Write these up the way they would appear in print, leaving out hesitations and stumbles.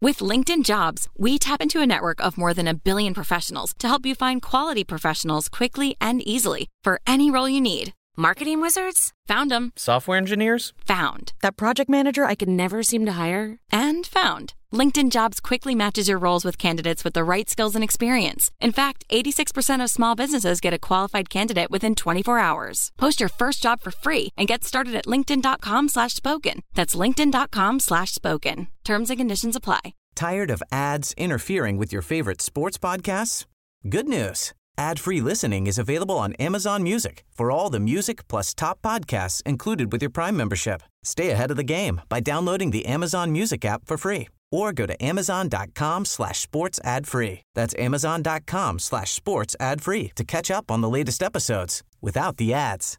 With LinkedIn Jobs, we tap into a network of more than 1 billion professionals to help you find quality professionals quickly and easily for any role you need. Marketing wizards? Found them. Software engineers? Found. That project manager I could never seem to hire? And found. LinkedIn Jobs quickly matches your roles with candidates with the right skills and experience. In fact, 86% of small businesses get a qualified candidate within 24 hours. Post your first job for free and get started at linkedin.com/spoken. That's linkedin.com/spoken. Terms and conditions apply. Tired of ads interfering with your favorite sports podcasts? Good news. Ad-free listening is available on Amazon Music for all the music plus top podcasts included with your Prime membership. Stay ahead of the game by downloading the Amazon Music app for free or go to amazon.com/sports ad free. That's amazon.com/sports ad free to catch up on the latest episodes without the ads.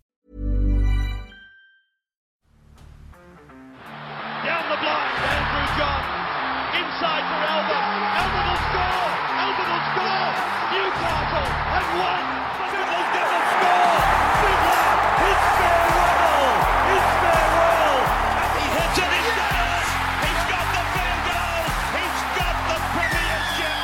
Down the blind, Andrew John. Inside for Albert. Albert will score. Albert will score. Newcastle have won. Fiddler's going to score. Fiddler, it's farewell. It's farewell. And he hits it. He's got it. He's got the field goal. He's got the premiership.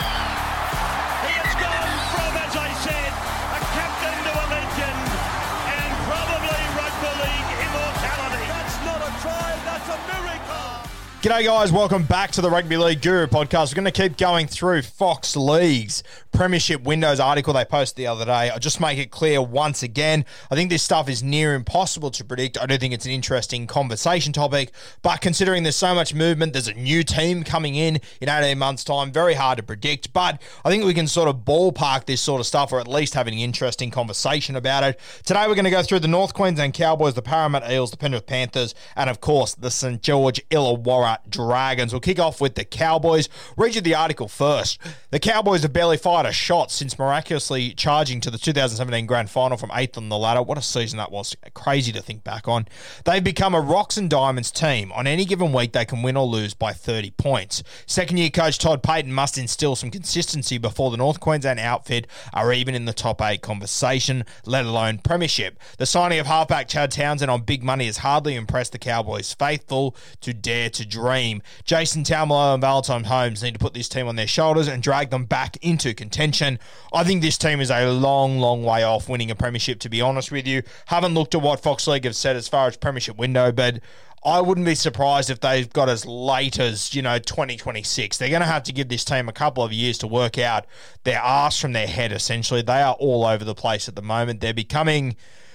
He has gone from, as I said, a captain to a legend and probably rugby league immortality. That's not a try. That's a miracle. G'day guys, welcome back to the Rugby League Guru podcast. We're going to keep going through Fox League's Premiership Windows article they posted the other day. I'll just make it clear once again, I think this stuff is near impossible to predict. I do think it's an interesting conversation topic, but considering there's so much movement, there's a new team coming in 18 months' time, very hard to predict, but I think we can sort of ballpark this sort of stuff or at least have an interesting conversation about it. Today we're going to go through the North Queensland Cowboys, the Parramatta Eels, the Penrith Panthers, and of course the St. George Illawarra Dragons. We'll kick off with the Cowboys. Read you the article first. The Cowboys have barely fired a shot since miraculously charging to the 2017 Grand Final from 8th on the ladder. What a season that was. Crazy to think back on. They've become a rocks and diamonds team. On any given week, they can win or lose by 30 points. Second-year coach Todd Payten must instill some consistency before the North Queensland outfit are even in the top 8 conversation, let alone premiership. The signing of halfback Chad Townsend on big money has hardly impressed the Cowboys faithful to dare to dream. Jason Taumalolo and Valentine Holmes need to put this team on their shoulders and drag them back into contention. I think this team is a long, long way off winning a premiership, to be honest with you. Haven't looked at what Fox League have said as far as premiership window, but I wouldn't be surprised if they've got as late as, 2026. They're going to have to give this team a couple of years to work out their arse from their head, essentially. They are all over the place at the moment. They're becoming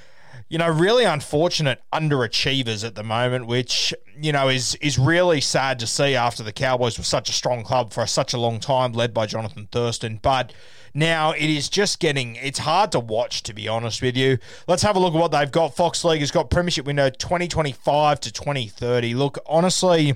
really unfortunate underachievers at the moment, which, is really sad to see after the Cowboys were such a strong club for such a long time, led by Jonathan Thurston. But now it is just it's hard to watch, to be honest with you. Let's have a look at what they've got. Fox League has got premiership window 2025 to 2030. Look, honestly,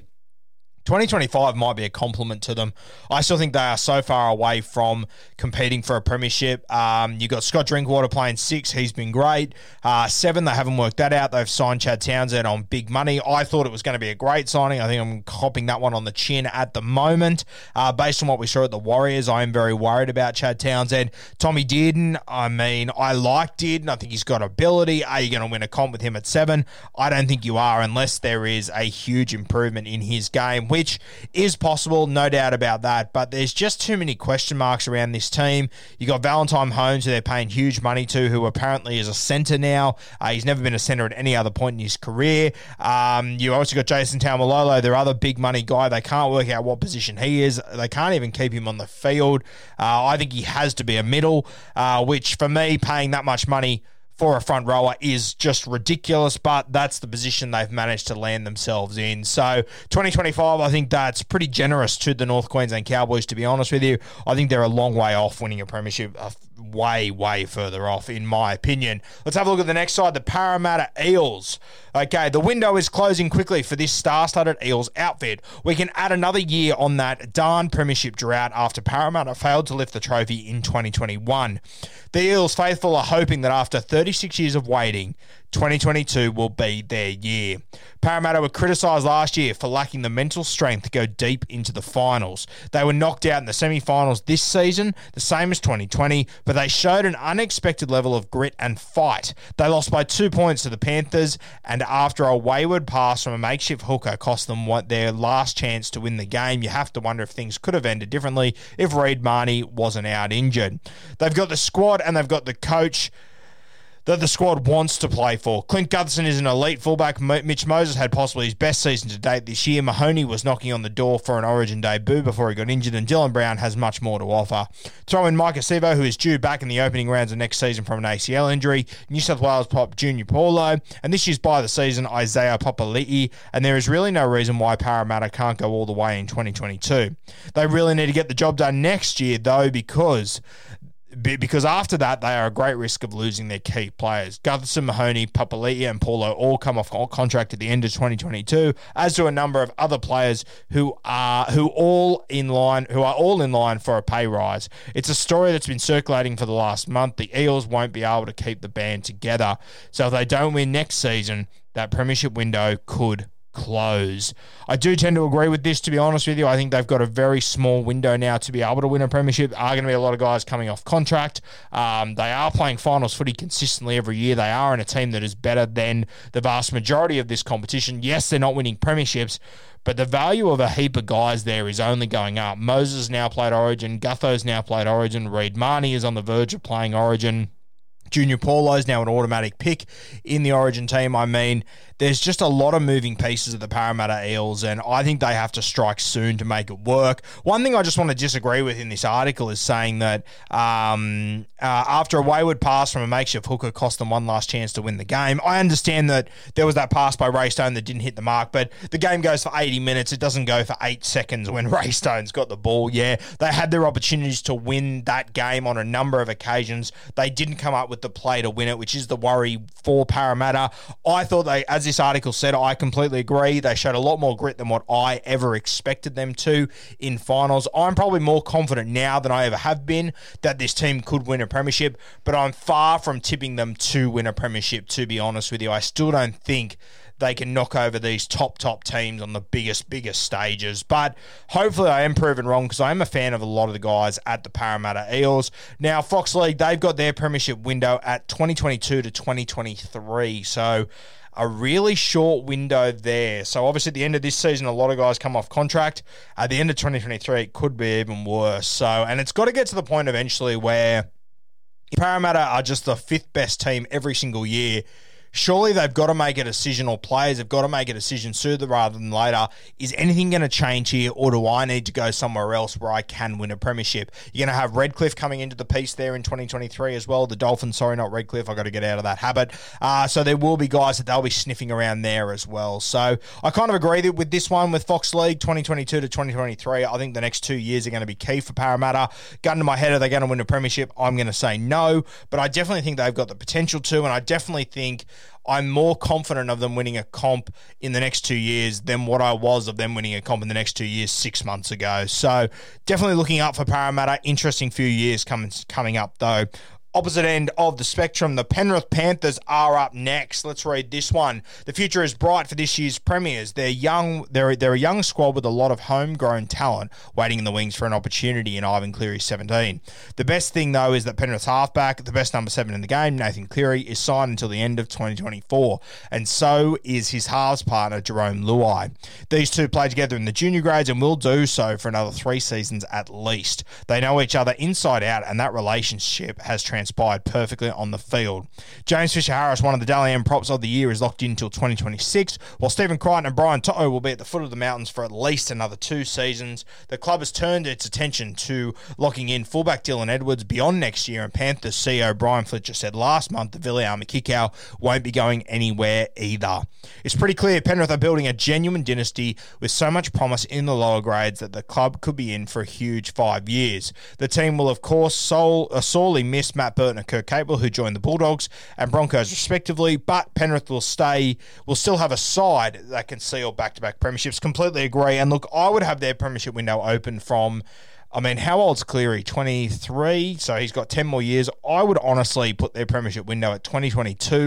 2025 might be a compliment to them. I still think they are so far away from competing for a premiership. You've got Scott Drinkwater playing 6. He's been great. 7, they haven't worked that out. They've signed Chad Townsend on big money. I thought it was going to be a great signing. I think I'm copping that one on the chin at the moment. Based on what we saw at the Warriors, I am very worried about Chad Townsend. Tommy Dearden, I like Dearden. I think he's got ability. Are you going to win a comp with him at 7? I don't think you are unless there is a huge improvement in his game, which is possible, no doubt about that, but there's just too many question marks around this team. You got Valentine Holmes, who they're paying huge money to, who apparently is a centre now. He's never been a centre at any other point in his career. You also got Jason Taumalolo, their other big money guy. They can't work out what position he is. They can't even keep him on the field. I think he has to be a middle, which for me, paying that much money for a front rower is just ridiculous, but that's the position they've managed to land themselves in. So 2025, I think that's pretty generous to the North Queensland Cowboys, to be honest with you. I think they're a long way off winning a premiership, way, way further off, in my opinion. Let's have a look at the next side, the Parramatta Eels. Okay, the window is closing quickly for this star-studded Eels outfit. We can add another year on that darn premiership drought after Parramatta failed to lift the trophy in 2021. The Eels faithful are hoping that after 36 years of waiting, 2022 will be their year. Parramatta were criticised last year for lacking the mental strength to go deep into the finals. They were knocked out in the semi-finals this season, the same as 2020, but they showed an unexpected level of grit and fight. They lost by 2 points to the Panthers, and after a wayward pass from a makeshift hooker cost them their last chance to win the game, you have to wonder if things could have ended differently if Reid Marnie wasn't out injured. They've got the squad and they've got the coach that the squad wants to play for. Clint Gutherson is an elite fullback. Mitch Moses had possibly his best season to date this year. Mahoney was knocking on the door for an Origin debut before he got injured, and Dylan Brown has much more to offer. Throw in Mike Acevo, who is due back in the opening rounds of next season from an ACL injury, New South Wales Pop Junior Paulo, and this year's by the season, Isaiah Papali'i, and there is really no reason why Parramatta can't go all the way in 2022. They really need to get the job done next year, though, because after that, they are a great risk of losing their key players. Gutherson, Mahoney, Papali'i, and Paulo all come off contract at the end of 2022, as do a number of other players who are all in line for a pay rise. It's a story that's been circulating for the last month. The Eels won't be able to keep the band together. So if they don't win next season, that premiership window could close. I do tend to agree with this, to be honest with you. I think they've got a very small window now to be able to win a premiership. There are going to be a lot of guys coming off contract. They are playing finals footy consistently every year. They are in a team that is better than the vast majority of this competition. Yes, they're not winning premierships, but the value of a heap of guys there is only going up. Moses now played Origin. Gutho's now played Origin. Reid Marnie is on the verge of playing Origin. Junior Paulo is now an automatic pick in the Origin team. I mean, there's just a lot of moving pieces of the Parramatta Eels, and I think they have to strike soon to make it work. One thing I just want to disagree with in this article is saying that after a wayward pass from a makeshift hooker cost them one last chance to win the game. I understand that there was that pass by Ray Stone that didn't hit the mark, but the game goes for 80 minutes. It doesn't go for 8 seconds when Ray Stone's got the ball. Yeah, they had their opportunities to win that game on a number of occasions. They didn't come up with the play to win it, which is the worry for Parramatta. I thought they, as this article said, I completely agree. They showed a lot more grit than what I ever expected them to in finals. I'm probably more confident now than I ever have been that this team could win a premiership, but I'm far from tipping them to win a premiership, to be honest with you. I still don't think they can knock over these top teams on the biggest stages. But hopefully I am proven wrong, because I am a fan of a lot of the guys at the Parramatta Eels. Now, Fox League, they've got their premiership window at 2022 to 2023. So a really short window there. So obviously at the end of this season, a lot of guys come off contract. At the end of 2023, it could be even worse. So, and it's got to get to the point eventually where Parramatta are just the fifth best team every single year. Surely they've got to make a decision, or players have got to make a decision sooner rather than later. Is anything going to change here, or do I need to go somewhere else where I can win a premiership? You're going to have Redcliffe coming into the piece there in 2023 as well. The Dolphins, sorry, not Redcliffe. I've got to get out of that habit. So there will be guys that they'll be sniffing around there as well. So I kind of agree with this one with Fox League 2022 to 2023. I think the next 2 years are going to be key for Parramatta. Gun to my head, are they going to win a premiership? I'm going to say no, but I definitely think they've got the potential to, and I definitely think I'm more confident of them winning a comp in the next 2 years than what I was of them winning a comp in the next 2 years 6 months ago. So definitely looking up for Parramatta. Interesting few years coming up, though. Opposite end of the spectrum, the Penrith Panthers are up next. Let's read this one. The future is bright for this year's premiers. They're a young squad with a lot of homegrown talent waiting in the wings for an opportunity in Ivan Cleary's 17. The best thing, though, is that Penrith's halfback, the best number 7 in the game, Nathan Cleary, is signed until the end of 2024, and so is his halves partner, Jerome Luai. These two play together in the junior grades and will do so for another 3 seasons at least. They know each other inside out, and that relationship has transpired perfectly on the field. James Fisher-Harris, one of the Dally M props of the year, is locked in until 2026, while Stephen Crichton and Brian To'o will be at the foot of the mountains for at least another 2 seasons. The club has turned its attention to locking in fullback Dylan Edwards beyond next year, and Panthers CEO Brian Fletcher said last month that Viliame Kikau won't be going anywhere either. It's pretty clear Penrith are building a genuine dynasty with so much promise in the lower grades that the club could be in for a huge 5 years. The team will, of course, sorely miss Matt Burton and Kirk Capewell, who joined the Bulldogs and Broncos respectively, but Penrith will still have a side that can seal back-to-back premierships. Completely agree. And look, I would have their premiership window open from, I mean, how old's Cleary? 23, so he's got 10 more years. I would honestly put their premiership window at 2022,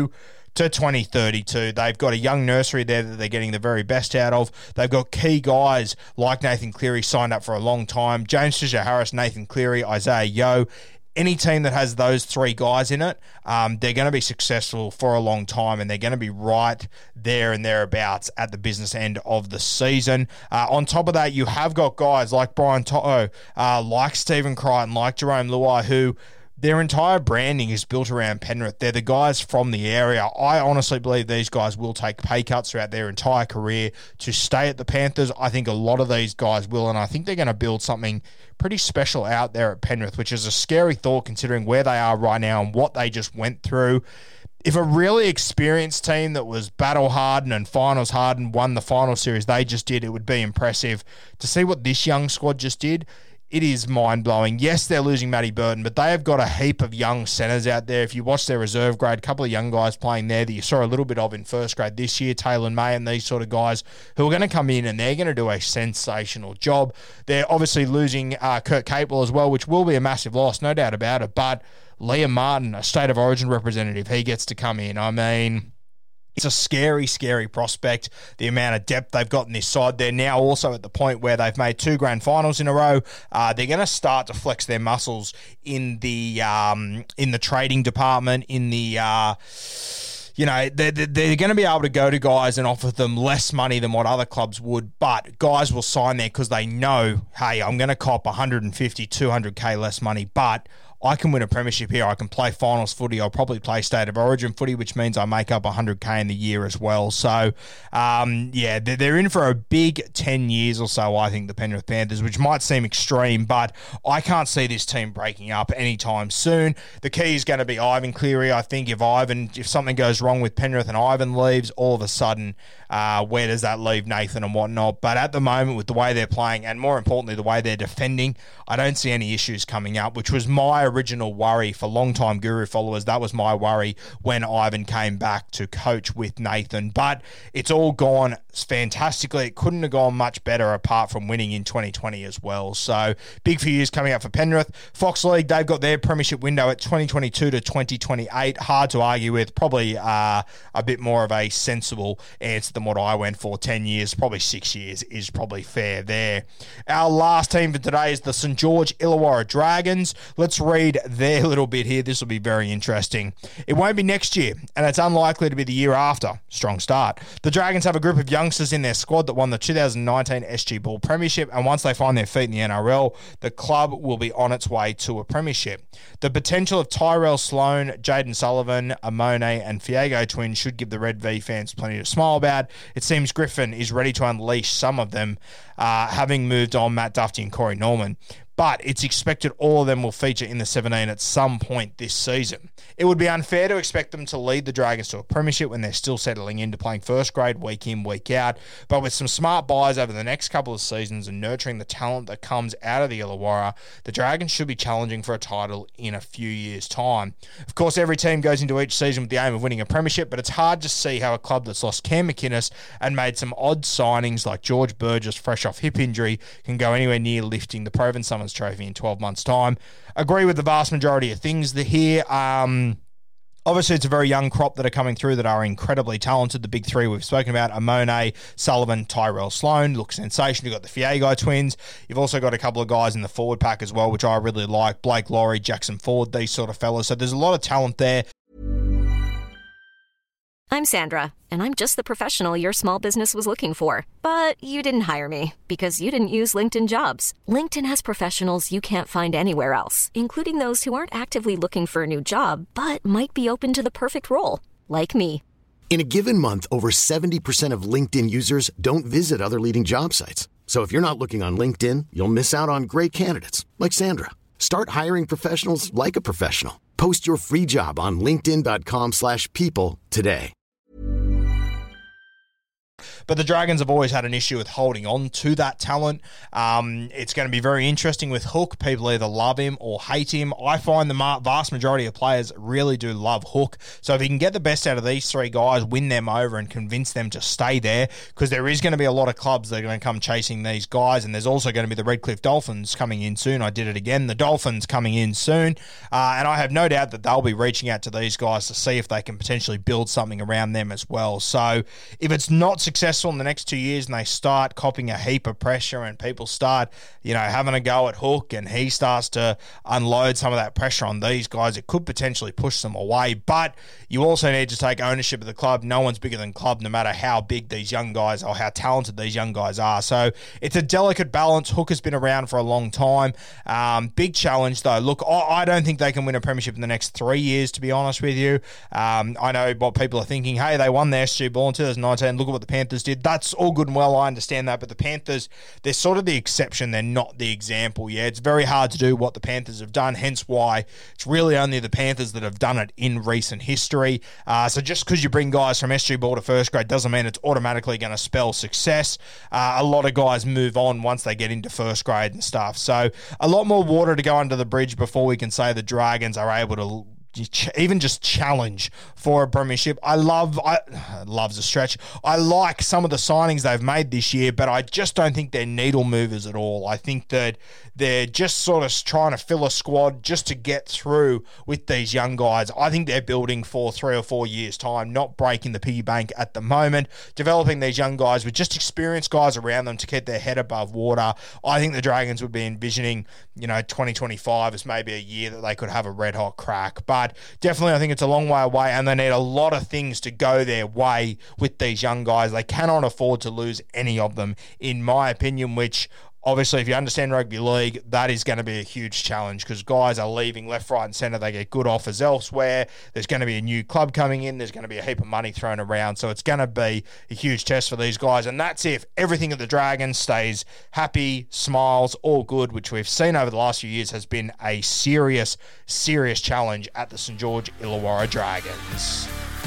to 2032. They've got a young nursery there that they're getting the very best out of. They've got key guys like Nathan Cleary signed up for a long time. James Fisher-Harris, Nathan Cleary, Isaiah Yeo. Any team that has those three guys in it, they're going to be successful for a long time, and they're going to be right there and thereabouts at the business end of the season. On top of that, you have got guys like Brian To'o, like Stephen Crichton, like Jerome Luai, who their entire branding is built around Penrith. They're the guys from the area. I honestly believe these guys will take pay cuts throughout their entire career to stay at the Panthers. I think a lot of these guys will, and I think they're going to build something pretty special out there at Penrith, which is a scary thought considering where they are right now and what they just went through. If a really experienced team that was battle-hardened and finals-hardened won the final series they just did, it would be impressive. To see what this young squad just did, it is mind-blowing. Yes, they're losing Matty Burton, but they have got a heap of young centres out there. If you watch their reserve grade, a couple of young guys playing there that you saw a little bit of in first grade this year, Taylor May and these sort of guys who are going to come in and they're going to do a sensational job. They're obviously losing Kurt Capewell as well, which will be a massive loss, no doubt about it. But Liam Martin, a State of Origin representative, he gets to come in. I mean, it's a scary, scary prospect, the amount of depth they've got in this side. They're now also at the point where they've made 2 grand finals in a row. They're going to start to flex their muscles in the trading department, in the... they're going to be able to go to guys and offer them less money than what other clubs would, but guys will sign there because they know, hey, I'm going to cop 150, 200K less money, but I can win a premiership here. I can play finals footy. I'll probably play State of Origin footy, which means I make up 100K in the year as well. So, they're in for a big 10 years or so, I think, the Penrith Panthers, which might seem extreme, but I can't see this team breaking up anytime soon. The key is going to be Ivan Cleary. I think if something goes wrong with Penrith and Ivan leaves, all of a sudden, where does that leave Nathan and whatnot? But at the moment, with the way they're playing, and more importantly, the way they're defending, I don't see any issues coming up, which was my original worry for long-time Guru followers. That was my worry when Ivan came back to coach with Nathan. But it's all gone fantastically. It couldn't have gone much better apart from winning in 2020 as well. So big few years coming up for Penrith. Fox League, they've got their premiership window at 2022 to 2028. Hard to argue with. Probably a bit more of a sensible answer than what I went for. 10 years, probably 6 years is probably fair there. Our last team for today is the St. George Illawarra Dragons. Let's read their little bit here. This will be very interesting. It won't be next year, and it's unlikely to be the year after. Strong start. The Dragons have a group of youngsters in their squad that won the 2019 SG Ball Premiership, and once they find their feet in the NRL, the club will be on its way to a premiership. The potential of Tyrell Sloan, Jaden Sullivan, Amone, and Fiego twins should give the Red V fans plenty to smile about. It seems Griffin is ready to unleash some of them, having moved on Matt Duffy and Corey Norman. But it's expected all of them will feature in the 17 at some point this season. It would be unfair to expect them to lead the Dragons to a premiership when they're still settling into playing first grade week in, week out. But with some smart buys over the next couple of seasons and nurturing the talent that comes out of the Illawarra, the Dragons should be challenging for a title in a few years' time. Of course, every team goes into each season with the aim of winning a premiership, but it's hard to see how a club that's lost Cam McInnes and made some odd signings like George Burgess fresh off hip injury can go anywhere near lifting the Provan Summers Trophy in 12 months' time. Agree with the vast majority of things here. Obviously, it's a very young crop that are coming through that are incredibly talented. The big three we've spoken about, Amone, Sullivan, Tyrell Sloan, look sensational. You've got the Fiego twins. You've also got a couple of guys in the forward pack as well, which I really like. Blake Laurie, Jackson Ford, these sort of fellas. So there's a lot of talent there. I'm Sandra, and I'm just the professional your small business was looking for. But you didn't hire me because you didn't use LinkedIn Jobs. LinkedIn has professionals you can't find anywhere else, including those who aren't actively looking for a new job, but might be open to the perfect role, like me. In a given month, over 70% of LinkedIn users don't visit other leading job sites. So if you're not looking on LinkedIn, you'll miss out on great candidates like Sandra. Start hiring professionals like a professional. Post your free job on linkedin.com/people today. But the Dragons have always had an issue with holding on to that talent. It's going to be very interesting with Hook. People either love him or hate him. I find the vast majority of players really do love Hook. So if he can get the best out of these three guys, win them over and convince them to stay there, because there is going to be a lot of clubs that are going to come chasing these guys, and there's also going to be the Redcliffe Dolphins coming in soon. I did it again. The Dolphins coming in soon. And I have no doubt that they'll be reaching out to these guys to see if they can potentially build something around them as well. So if it's not successful in the next 2 years and they start copping a heap of pressure and people start, having a go at Hook and he starts to unload some of that pressure on these guys, it could potentially push them away. But you also need to take ownership of the club. No one's bigger than club, no matter how big these young guys or how talented these young guys are. So it's a delicate balance. Hook has been around for a long time. Big challenge, though. Look, I don't think they can win a premiership in the next 3 years, to be honest with you. I know what people are thinking. Hey, they won the SG Ball in 2019. Look at what the Panthers did. That's all good and well. I understand that. But the Panthers, they're sort of the exception. They're not the example. Yeah, it's very hard to do what the Panthers have done, hence why it's really only the Panthers that have done it in recent history. So just because you bring guys from SG Ball to first grade doesn't mean it's automatically going to spell success. A lot of guys move on once they get into first grade and stuff. So a lot more water to go under the bridge before we can say the Dragons are able to even just challenge for a premiership. Love's a stretch. I like some of the signings they've made this year, but I just don't think they're needle movers at all. I think that they're just sort of trying to fill a squad just to get through with these young guys. I think they're building for 3 or 4 years' time, not breaking the piggy bank at the moment, developing these young guys with just experienced guys around them to keep their head above water. I think the Dragons would be envisioning, 2025 as maybe a year that they could have a red-hot crack. But definitely I think it's a long way away, and they need a lot of things to go their way with these young guys. They cannot afford to lose any of them, in my opinion, which obviously, if you understand rugby league, that is going to be a huge challenge because guys are leaving left, right and centre. They get good offers elsewhere. There's going to be a new club coming in. There's going to be a heap of money thrown around. So it's going to be a huge test for these guys. And that's if everything at the Dragons stays happy, smiles, all good, which we've seen over the last few years has been a serious, serious challenge at the St. George Illawarra Dragons.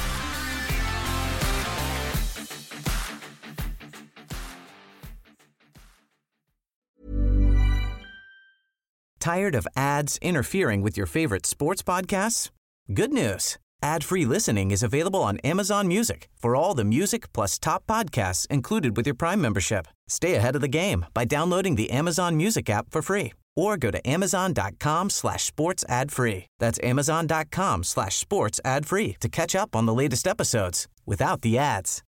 Tired of ads interfering with your favorite sports podcasts? Good news. Ad-free listening is available on Amazon Music for all the music plus top podcasts included with your Prime membership. Stay ahead of the game by downloading the Amazon Music app for free or go to amazon.com/sports ad free. That's amazon.com/sports ad free to catch up on the latest episodes without the ads.